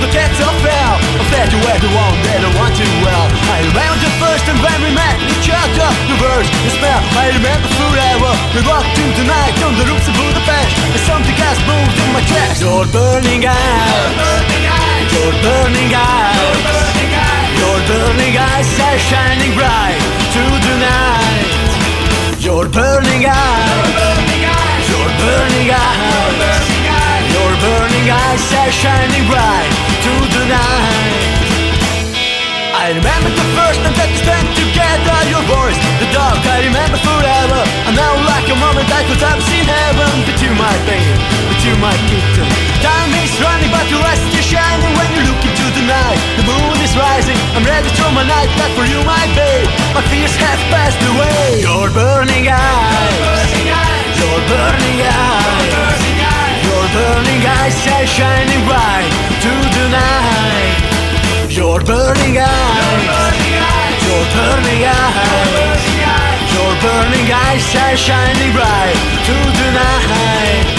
get so fair. Fair to everyone that I want you well. I remember the first time when we met each other. The words, the smell, I remember forever. We walked through the night on the roofs of Budapest, and something has moved in my chest. Your burning eyes, your burning eyes, your burning eyes are shining bright through the night. Your burning eyes, your burning eyes, your burning eyes are shining bright through the night. I remember the first time that we spent together. Your voice, the dark, I remember forever. And now like a moment I could have seen heaven. But you might be, but you might keep them. Time is running but your eyes are shining when you look into the night. The moon is rising, I'm ready to throw my night back for you my babe. My fears have passed away. Your burning eyes, your burning eyes, your burning eyes are shining bright through the night. Your burning eyes, your burning eyes, your burning eyes are shining bright through the night.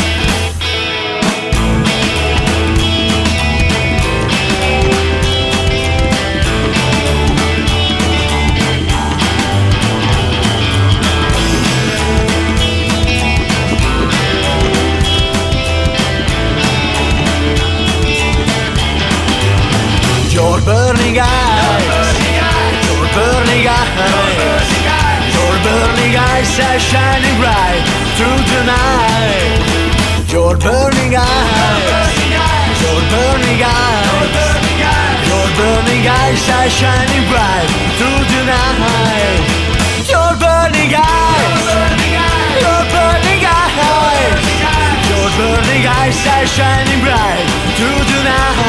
Your burning eyes, your burning eyes, your burning eyes are shining bright through the night. Your burning eyes, your burning eyes, your burning eyes are shining bright through the night. Your burning eyes, your burning eyes, your burning eyes are shining bright through the night.